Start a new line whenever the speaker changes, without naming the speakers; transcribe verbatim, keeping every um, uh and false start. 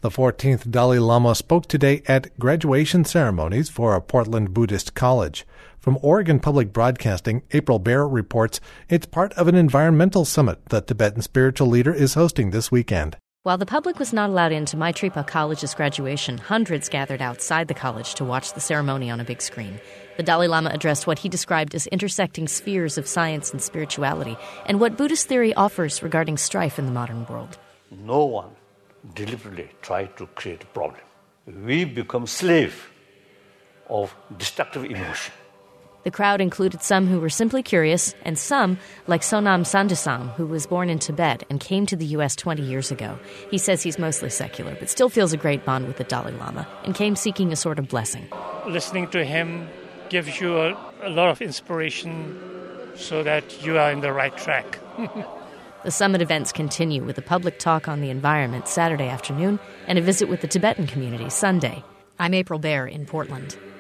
The fourteenth Dalai Lama spoke today at graduation ceremonies for a Portland Buddhist college. From Oregon Public Broadcasting, April Baer reports it's part of an environmental summit the Tibetan spiritual leader is hosting this weekend.
While the public was not allowed into Maitripa College's graduation, hundreds gathered outside the college to watch the ceremony on a big screen. The Dalai Lama addressed what he described as intersecting spheres of science and spirituality, and what Buddhist theory offers regarding strife in the modern world.
No one deliberately tried to create a problem. We become slave of destructive emotion.
The crowd included some who were simply curious, and some, like Sonam Sandasam, who was born in Tibet and came to the U S twenty years ago. He says he's mostly secular, but still feels a great bond with the Dalai Lama, and came seeking a sort of blessing.
Listening to him gives you a, a lot of inspiration so that you are in the right track.
The summit events continue with a public talk on the environment Saturday afternoon and a visit with the Tibetan community Sunday. I'm April Baer in Portland.